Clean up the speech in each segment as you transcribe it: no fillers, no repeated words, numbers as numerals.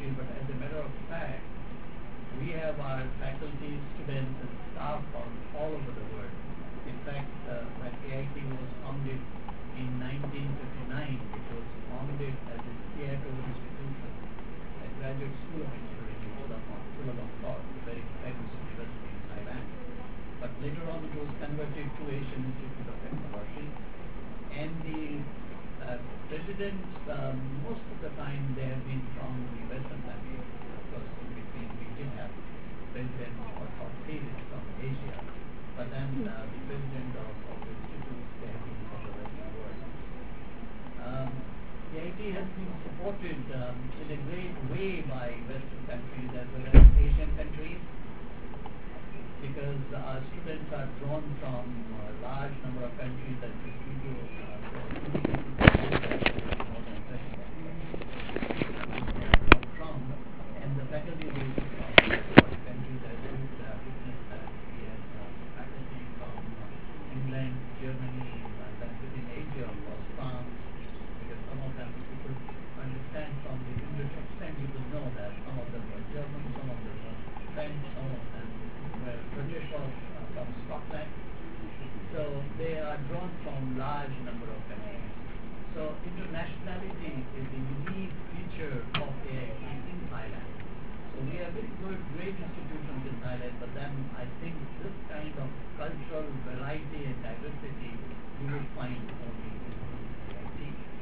university, but as a matter of fact, we have our faculty, students, and staff from all over the world. In fact, when AIT was founded in 1959, it was founded as a Seattle institution, a graduate school of engineering in Chulalongkorn, a very famous university in Thailand. But later on, it was converted to Asian Institute of Technology, and the presidents, most of the time, they have been from the Western countries. Of course, in between, we did have presidents or phases from Asia, but then the president of the institutes, they have been from the Western world. The IT has been supported in a great way by Western countries as well as Asian countries, because our students are drawn from a large number of countries that this video from, and the faculty is from countries as you witness that we have faculty from England, Germany, then within Asia, of course, France, because some of them you could understand from the English accent, you could know that some of them were German, some of them were French, some of them were British or from Scotland. So they are drawn from large number of countries. So internationality is a unique feature of AIT in Thailand. So we have very good, great institutions in Thailand, but then I think this kind of cultural variety and diversity you will find only in AIT.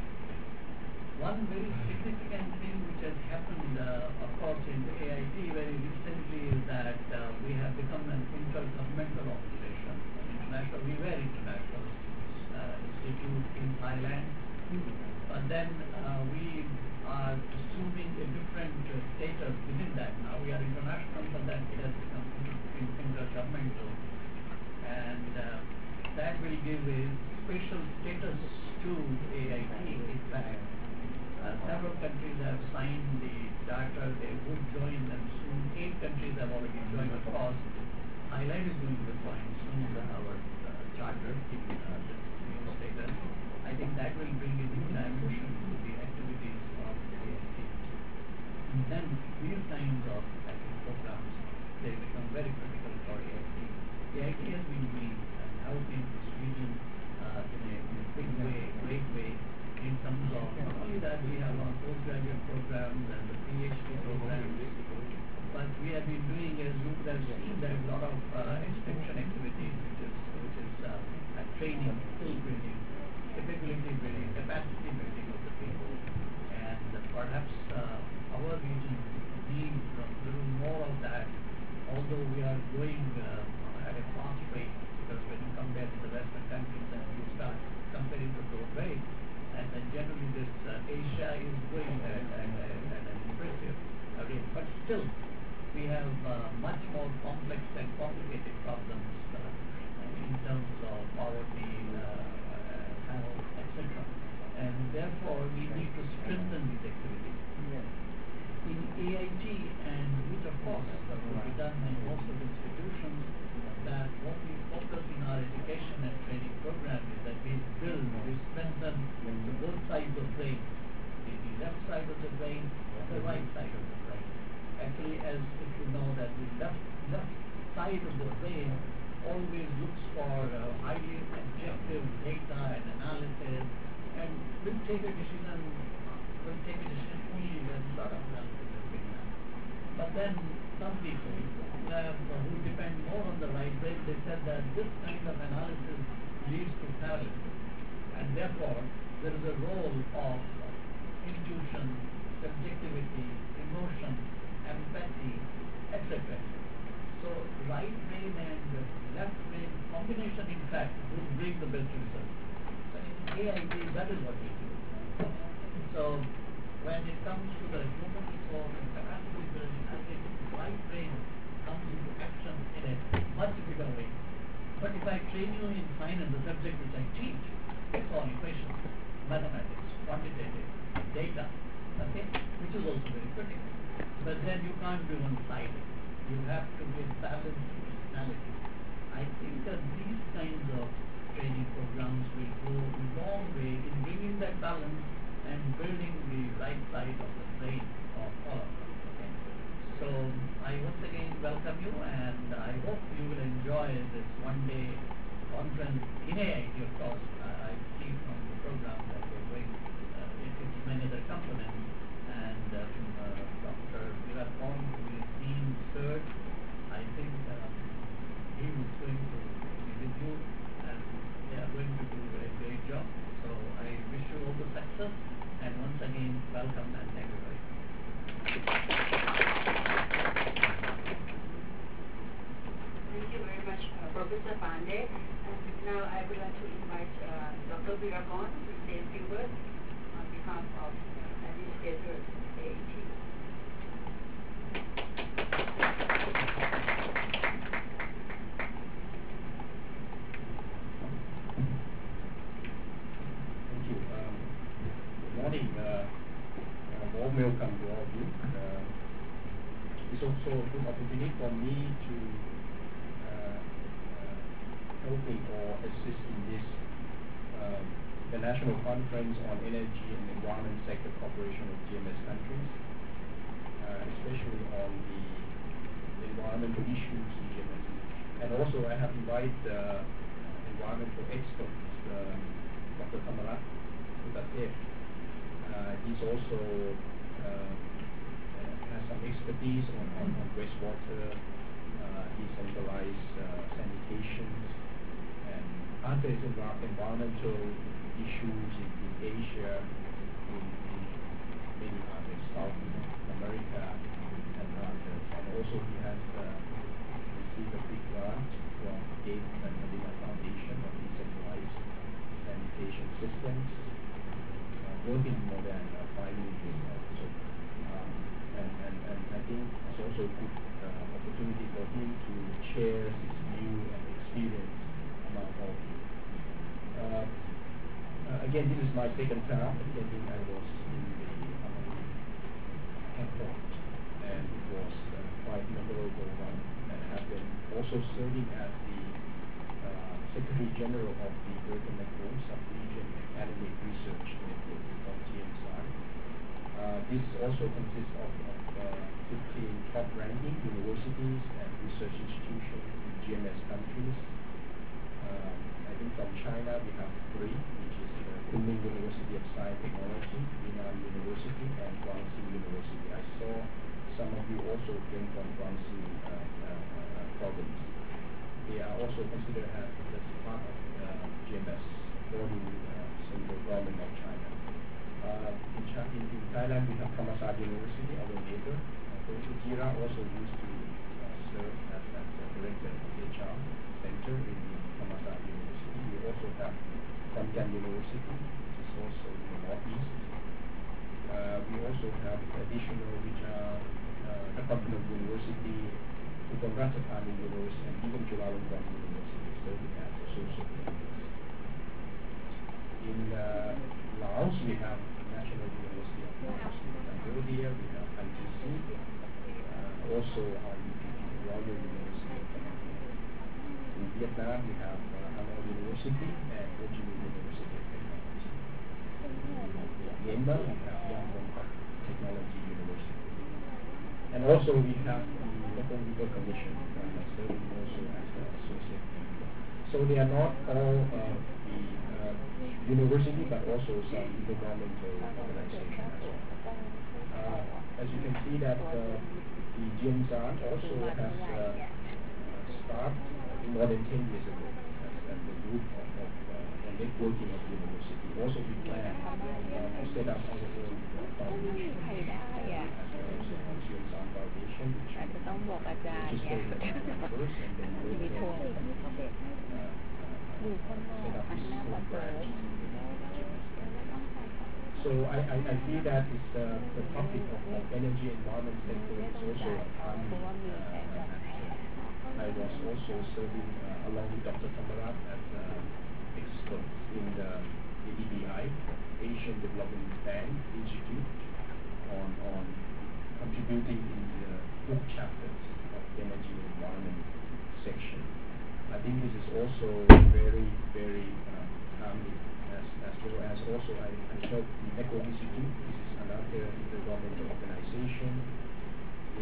One very significant thing which has happened, of course, in the AIT very recently is that we have become an intergovernmental organization. We were international institute in Thailand, but then we are assuming a different status within that. Now we are international, but then it has become intergovernmental, and that will give a special status to AIT. In fact, several countries have signed the charter; they would join them soon. 8 countries have already joined, of course. Thailand is going to join soon our charter, this new status. I think that will bring a new dimension to the activities of AIT. And then these kinds of programs, they become very critical for AIT. AIT has been doing and helping this region in a big way, great way, in terms of not only that we have our postgraduate programs and the PhD programs, but we have been doing, as you would have seen, there is a lot of extension activities, which is training, skill building, capability building, capacity building of the people, and perhaps our region needs a little more of that. Although we are going at a fast rate, because when you compare to the Western countries and you start comparing the growth rate, and then generally this Asia is going at an impressive rate, but still we have much more complex and complicated problems in terms of poverty, health, etc. And therefore, we need to strengthen these activities. Yes. In AIT, and which of course will be done in most of the institutions, that what we focus in our education and training program is that we build, we strengthen both sides of brain, the left side of the brain and the right side of the brain. Actually, as if you know that the left side of the brain always looks for highly objective data and analysis, and will take a decision only when a lot of analysis has been done. But then some people who depend more on the right brain, they said that this kind of analysis leads to paralysis, and therefore there is a role of intuition, subjectivity, emotion, empathy, etc. So right brain and left brain combination, in fact, would bring the best result. So in AIT, that is what we do. So when it comes to the human resource and capacity building, I think right brain comes into action in a much bigger way. But if I train you in finance, the subject which I teach, it's all equations, mathematics, quantitative, data, okay, which is also very critical. But then you can't be one-sided. You have to give balance to personality. I think that these kinds of training programs will go a long way in bringing that balance and building the right side of the brain of all of us. So I once again welcome you, and I hope you will enjoy this one-day conference in AIT. Of course, I see from the program that you're going, it's many other components, and Dr. Virapon, who is Dean Search, I think he is going to be with you, and they are going to do a great job. So I wish you all the success, and once again, welcome and thank you very much. Thank you very much, Professor Pandey. And now I would like to invite Dr. Virapon to say a few words on behalf of administrators AIT. Thank you. Good morning. Warm welcome to all of you. It's also a good opportunity for me to helping or assist in this international conference on energy and environment sector cooperation with GMS countries, especially on the environmental issues in GMS. And also I have invited environmental experts, Dr. Thamarat Putatev. He's also has some expertise on wastewater, decentralized sanitation, and other environmental issues in Asia, in many others, South America, and others. And also he has received a big grant from Gates and Medina Foundation on decentralized sanitation systems, working more than 5 million. So, and I think it's also a good opportunity for him to share his view and experience among all of you. Again, this is my second time attending. I was in the airport, and it was quite memorable one. And I have been also serving as the Secretary General of the Greater Nepal Sub-Region Academic Research Network, or GMSI. This also consists of 15 top-ranking universities and research institutions in GMS countries. I think from China we have 3, which is Kunming University of Science and Technology, Yunnan University, and Guangxi University. I saw some of you also came from Guangxi province. They are also considered as part of GMS, according to the central government of China. In Thailand, we have Thammasat University, our neighbor. Dr. Jira also used to serve as the director of the HR Center in Thammasat University. We also have Khon Kaen University, which is also in the northeast. We also have additional, which are Nakhon University, Nakhon Ratchathani University, and even Chulalongkorn University, serving as associate directors. In Laos, we have National University of Laos. In Cambodia, we have ITC, also Royal University of Cambodia. In Vietnam, we have Hanoi University and Ho Chi Minh University of Technology. In Myanmar, we have Yangon Technology University. And also we have the Mekong River Commission, serving also as an associate member. So they are not all the university, but also some intergovernmental organization as well. As you can see that the GMSAT also has started more than 10 years ago as a group of networking of university. Also we plan to set up our own foundation as well as GMSAT Foundation, which is registered first, and then later set up this own branch. So I feel that it's, the topic of energy environment sector is also a timely I was also serving along with Dr. Thamarat as expert in the EDI, Asian Development Bank Institute, on contributing in the book chapters of energy and environment section. I think this is also very, very timely, as well as also I help the ECHO Institute. This is another intergovernmental organization in also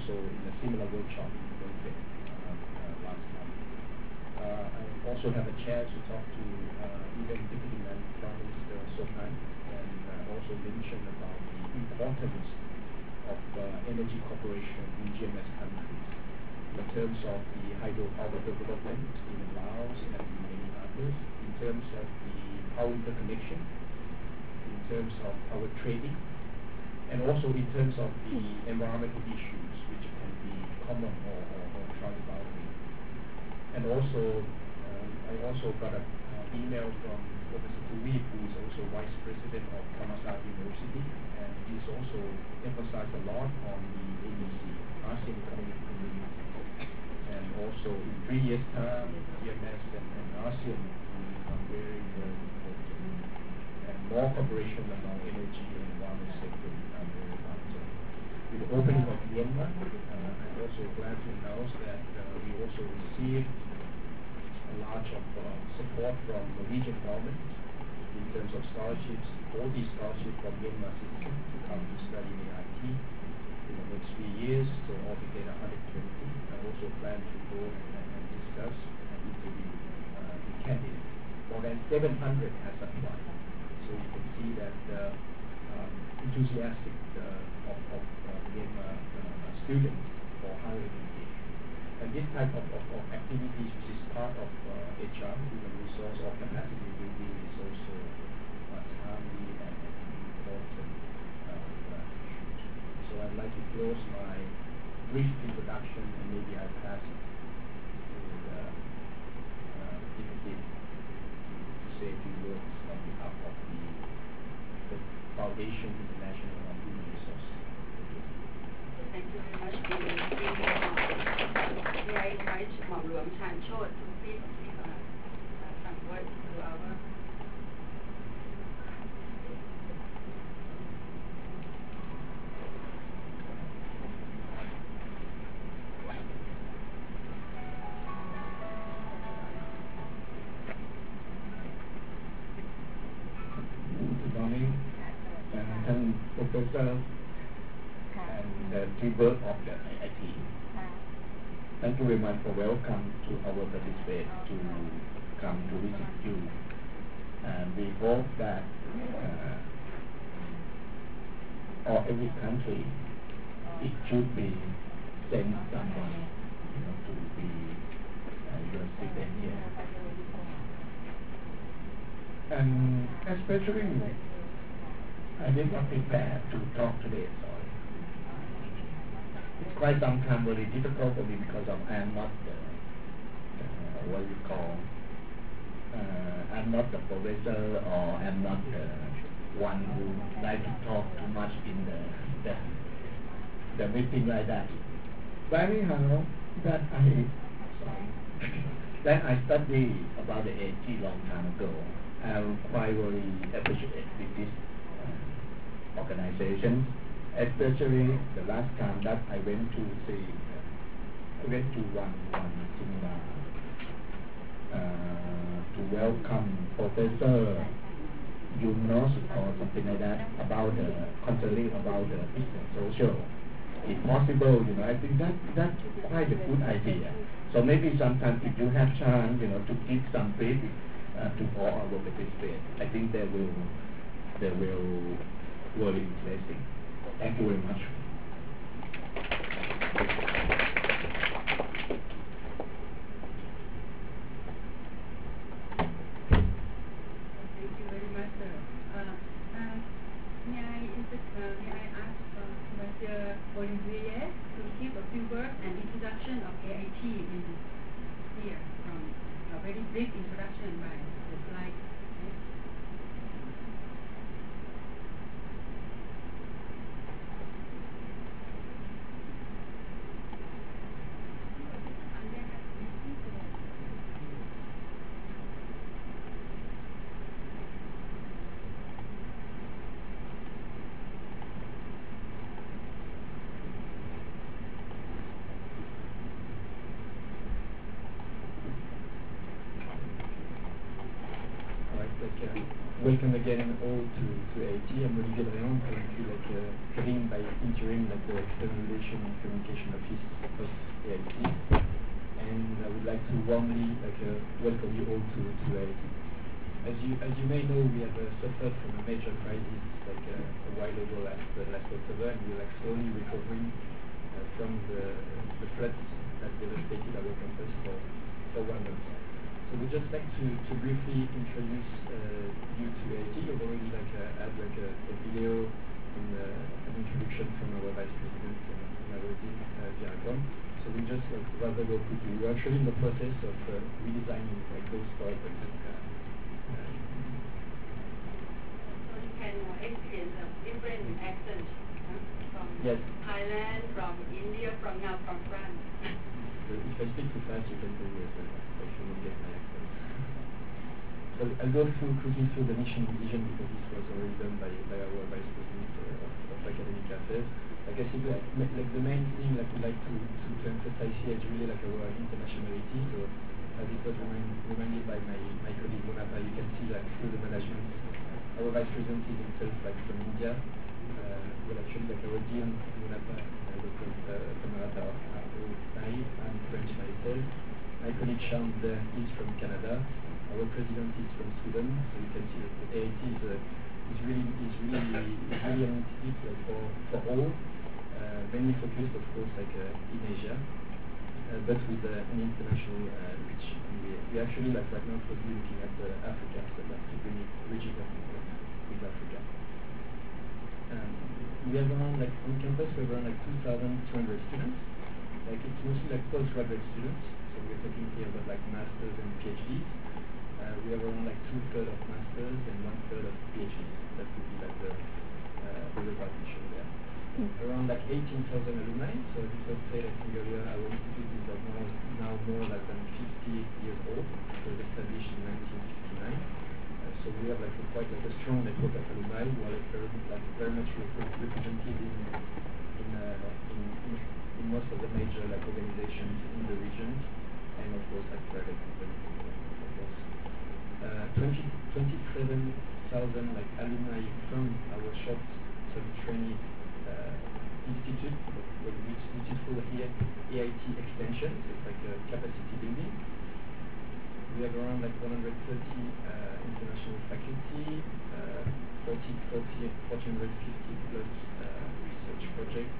also in a similar workshop in Taipei last month. I also have a chance to talk to even Deputy Prime Minister Sokan, and also mention about the importance of energy cooperation in GMS countries in terms of the hydropower development in Laos and in many others, in terms of the power interconnection, in terms of power trading, and also in terms of the environmental issues which can be common or transboundary. And also, I also got an email from Professor Tui, who is also Vice President of Thammasat University, and he's also emphasized a lot on the AEC, ASEAN Economic Community. And also in 3 years' time, GMS and ASEAN will become very, very important. And more cooperation among energy and environment sector will become very vital. With the opening of Myanmar, I'm also glad to announce that we also received a lot of support from Norwegian government in terms of scholarships, 40 scholarships from Myanmar citizens to come to study in AIT in the next 3 years, so altogether 120. I also plan to go and discuss and interview the candidates. More than 700 has applied, so you can see that enthusiastic of Myanmar students for higher education. And this type of activities, which is part of HR, human resource or capacity building, is also timely and important issues. So I'd like to close my brief introduction, and maybe I'll pass it to Deputy to say a few words on behalf of the Foundation International on Human Resources. Thank you very much. May I invite Mom Luang Chan Chod to please give some words to our Good morning, and Professor and the people of the IIT. Thank you very much for welcome to our participate to come to visit you. And we hope that or every country, it should be send someone, to be your student here. And especially, I did not prepare to talk today, sorry. It's quite sometimes very difficult for me because I am not what you call, I'm not the professor, or I'm not the one who like to talk too much in the meeting like that. But anyhow, that I studied about the AG long time ago. I'm quite very appreciative with this organization, especially the last time that I went to see, I went to one seminar to welcome Professor Yunus or something like that about concerning about the business social. If possible, I think that's quite a good idea. So maybe sometimes if you have chance, to give some briefing to all our participants, I think they will very interesting. Thank you very much. Thank you very much, sir. May I ask Professor Olivier to give a few words and introduction of AIT in here from a very brief introduction by the slide. Welcome again all to AIT. I'm really glad to getting by interim the External Relation and Communication Office of AIT, and I would like to warmly welcome you all to AIT. As you may know, we have suffered from a major crisis a while ago last October, and we're slowly recovering from the floods that devastated our campus for 1 month. So we'd just like to briefly introduce you to AIT. You've already had a video and an introduction from our Vice President and our Dean, Viracom. So we just rather go quickly. We're actually in the process of redesigning those PowerPoints. Can experience different accents from Yes. Thailand, from India, from France. If I speak too fast, you can tell me as well. If you don't get my accent. So I'll go quickly through the mission and vision, because this was already done by our Vice President of Academic Affairs. Like I said, the main thing we like to emphasize here is really our internationality. So as it was reminded by my colleague Monapa, you can see that through the management. Our Vice President is himself from India. Well, actually, our Dean, Monapa, Dr. Tamarata, I'm French myself. My colleague Charles is from Canada. Our President is from Sweden. So you can see that the AIT is really an institute for all, mainly focused, of course, in Asia, but with an international reach. And we actually, right now, closely looking at Africa, so that's to bring it bridging up with Africa. We have around, on campus, we have around 2,200 students. It's mostly postgraduate students, so we're talking here about masters and PhDs. We have around 2/3 of masters and 1/3 of PhDs. That would be the repartition there. Around 18,000 alumni. So as it was said, I think earlier, our institute is now more than 50 years old. It was established in 1959. So we have quite a strong network of alumni who are very much represented in most of the major organizations in the region, and of course private companies. 27,000 alumni from our short-term training institute, which is called here AIT Extension. So it's a capacity building. We have around 130 international faculty, 450 plus research projects.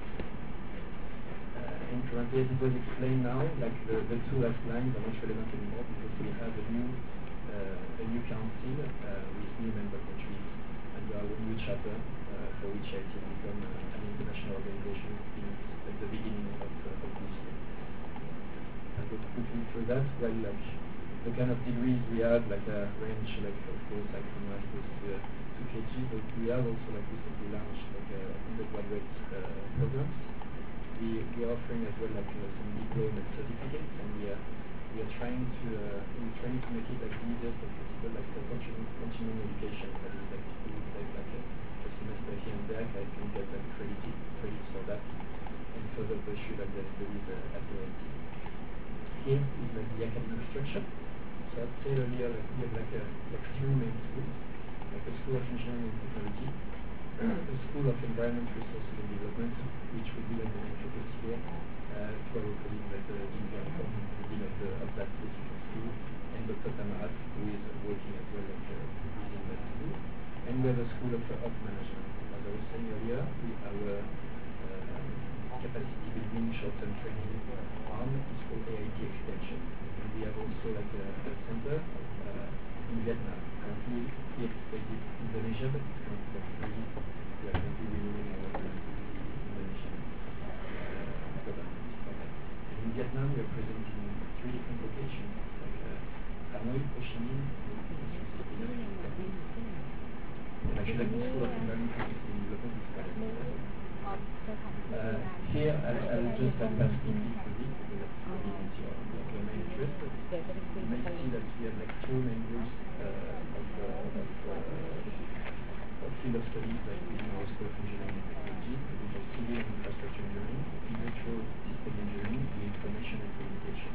And currently, as it was explained now, the two last lines are not relevant anymore, because we have a new council with new member countries, and our new charter for which AIT has become an international organization since the beginning of this year. I'll go quickly through that. Well, the kind of degrees we have, range, of course, from masters to PhD, but we have also recently launched undergraduate programs. We are offering as well some diploma and certificates, and we are trying to make it as easy as possible, for continuing education. That is, people who take a semester here and there, can get credits for that, and further pursue their studies at AIT. Here is the academic structure. So I'd say earlier we have three main schools, a School of Engineering and Technology, a School of Environment, Resources and Development, which would be the main focus here, to our colleague Dean Viracom, the dean of that specific school, and Dr. Tamarat, who is working as well within that school. And we have a School of Management. As I was saying earlier, our capacity building short-term training arm is called AIT Extension. And we have also a center in Vietnam. Currently, it's based in Indonesia, but it's currently free. We are currently renewing our agreement with the Indonesian government. And in Vietnam, we are present in 3 different locations, Hanoi, Ho Chi Minh, and and actually, the School of Environment, Resources and Development is part of it. Here, I'll just pass quickly through this, because that's really your main interest. You may see that we have 4 main groups of field of studies within our School of Engineering and Technology, which are civil and infrastructure engineering, industrial system engineering, and information and communication.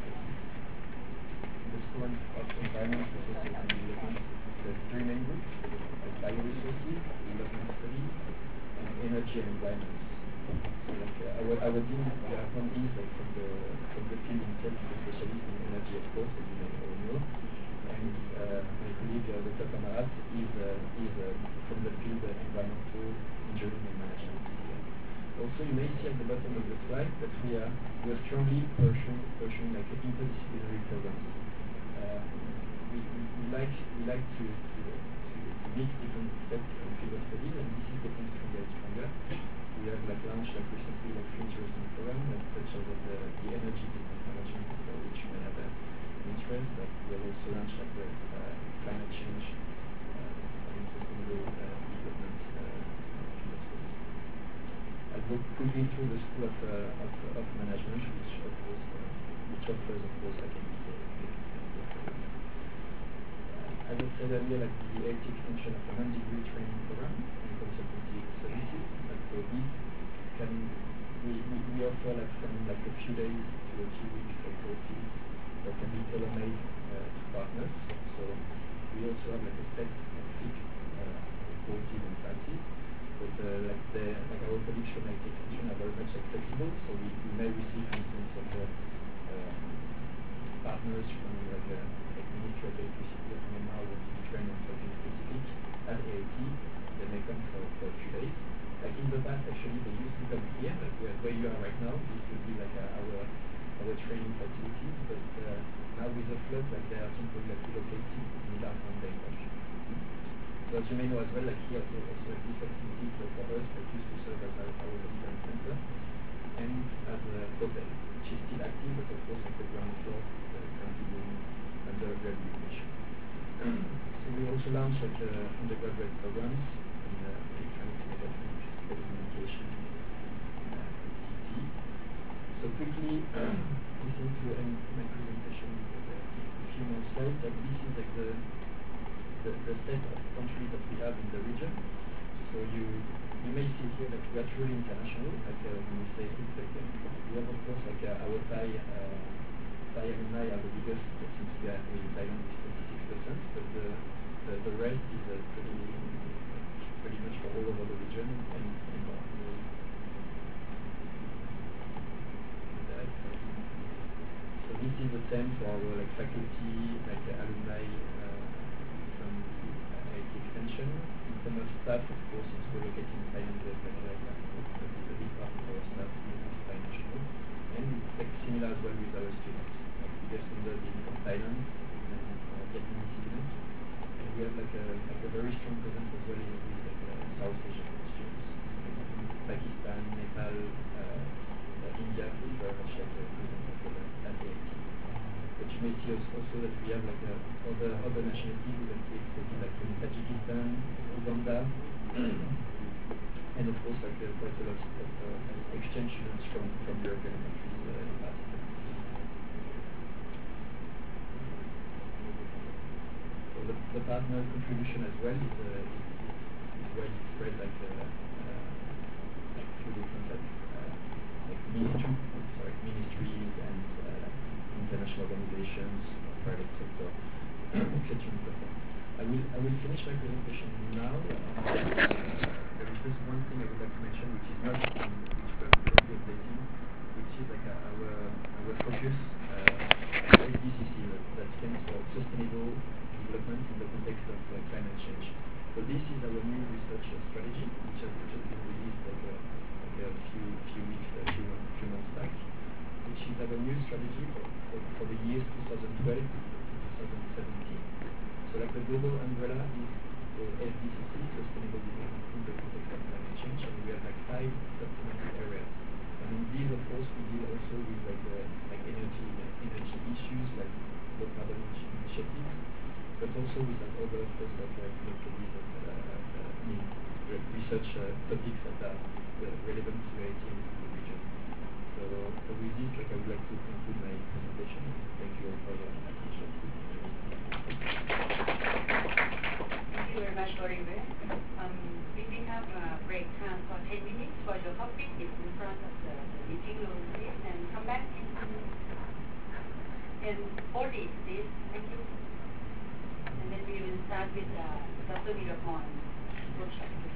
The School of Environment, Resources and Development has 3 main groups: bioresources, development studies, and energy and environment. So our dean Birakan is from the field himself, is a specialist in energy, of course, as you may all know. And my colleague Dr. Kamarat is from the field of environmental engineering and management here. Also, you may see at the bottom of the slide that we are strongly pursuing like interdisciplinary programs. We like to mix different field of studies, and this is getting stronger and stronger. We have launched recently three interesting programs, such as the energy business management, for which you may have an interest. But we have also launched the climate change and sustainable development field of studies. I'll go quickly through the School of Management, which offers, of course, like MBA. As I said earlier, like the AIT extension of a non-degree training program and consultancy services. So this we offer from a few days to a few weeks courses that can be tailor-made to partners. So we also have a set of fixed courses and classes, but our colleagues from AIT extension are very much flexible. So we may receive, for instance, partners from Ministry of Electricity of Myanmar who want to train on something specific at AIT. They may come for a few days. Like in the past, actually, they used to come here, like where you are right now. This would be like our training facilities. But now with the flood, like they are temporarily relocated in downtown Bangkok. So as you may know as well, like here also these facilities for us that used to serve as our conference center and as a hotel, which is still active, but of course like the ground floor currently being under rehabilitation. So we also launched undergraduate programs in electronics mechatronics, telecommunication, ICT. So quickly, this is to end my presentation with a few more slides. Like this is like the set of countries that we have in the region. So you may see here that we are truly international. Like when we say it's like we have of course like our Thai alumni are the biggest, since we are in Thailand with 26%, but the rest is pretty much for all over the region and more. So this is the same for our faculty, alumni from the AIT extension. In terms of staff, of course, since we're located in Thailand, there's a big part of our staff is Thai national, and it's similar as well with our students. Biggest number being from Thailand and Vietnamese students, and we have a very strong presence as well with South Asian students, Pakistan, Nepal, India is very much present as well at AIT. But you may see also that we have other nationalities that we exported, like in Tajikistan, Uganda, and of course quite a lot of exchange students from European countries in the past. So the partner contribution as well is well spread through different ministries and international organizations, private sector, etc. I will finish my presentation now. There is just one thing I would like to mention, which is not which we are currently updating, which is our focus SDCC, that stands for Sustainable Development in the context of climate change. So this is our new research strategy, which has just been released a few months back, which is our new strategy for the years 2012 to 2017. So the global umbrella is called SDCC, Sustainable Development in the context of climate change, and we have 5 sub-thematic areas. And in these, of course, we deal also with energy issues, like low carbon initiatives, but also with other, of course, research topics that are relevant to AIT in the region. So with this, I would like to conclude my presentation. Thank you all for your attention. Thank you very much, Oribe. We will have a break time for 10 minutes for your topic. It's in front of the meeting room, please, and come back in 40, please. Thank you. And then we will start with Dr. Veerapan workshop.